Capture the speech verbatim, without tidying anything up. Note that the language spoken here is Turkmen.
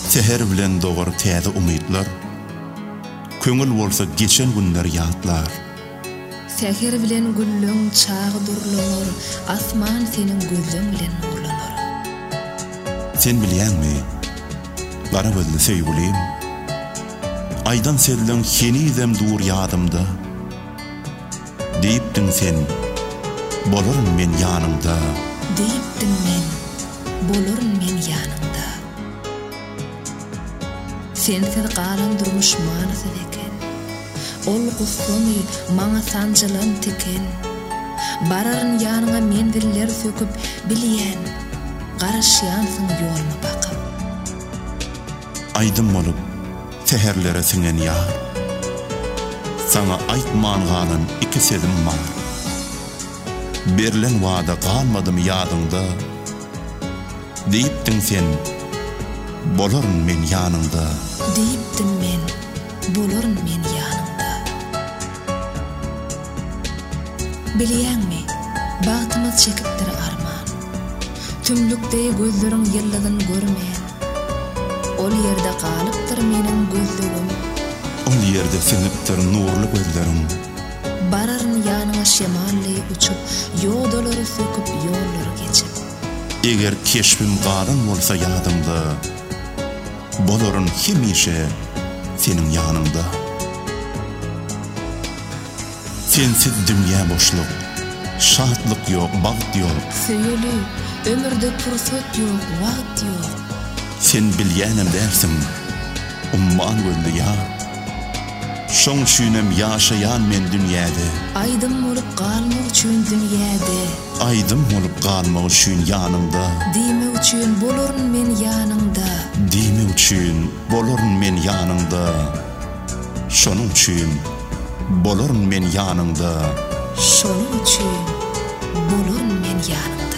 Seher bilen doğar täze umytlar. Köngül bolsa geçen günler ýatlar. Seher bilen güllüň çağı durlanır, asman senin gözüň bilen nurlanır. Sen bilýänmi? Gara gözlü söýgülim. Aydan serilen henizem dur ýadymda. Diýipdiň sen, bolarym men ýanymda. Diýipdiň men, bolarym men ýanymda. Sensiz galan durmuş manasy eken. Ol gussamy maňa sanjalan teken. Bararyn ýanyňa men diller söküp bilýän. Garaşýansyň ýoluma bakyp. Aydym bolup seherlere singen ýar. Sana aýtman galan iki sedim bar. Berlen wada galmadym ýadyňda. Diýipdiň sen, bolaryn men ýanymda. Diýipdiň men, bolaryn men ýanymda. Bilýänmi, bagtymyz çekipdir arman. Tümlükde gözleriň ýylladyn görmeýän. Ol ýerde galypdyr meniň gözlegim. Ol ýerde sinipdir nurly gözlerim. Bararyn ýanyňa şemalle uçup, ýodalary söküp ýollary geçip. Eger keşfim galan bolsa ýadymda, bolaryn hemişe senin ýanymda. Sensiz dünýä boşluk, şatlyk ýok, bagyt ýok. Söýeli, ömürde pursat ýok, wagt ýok. Sen bilýänem dersiň, umman gözli ýar. Şoň şünem ýaşaýan men dünýäde. Aydym bolup galmak üçin dünýäde. Aydym bolup galmak üçin ýanymda. Diýme üçin bolaryn men ýanymda. Diýme üçin bolaryn men ýanymda. Şonuň üçin bolaryn men ýanymda. Şonuň üçin bolaryn men ýanymda.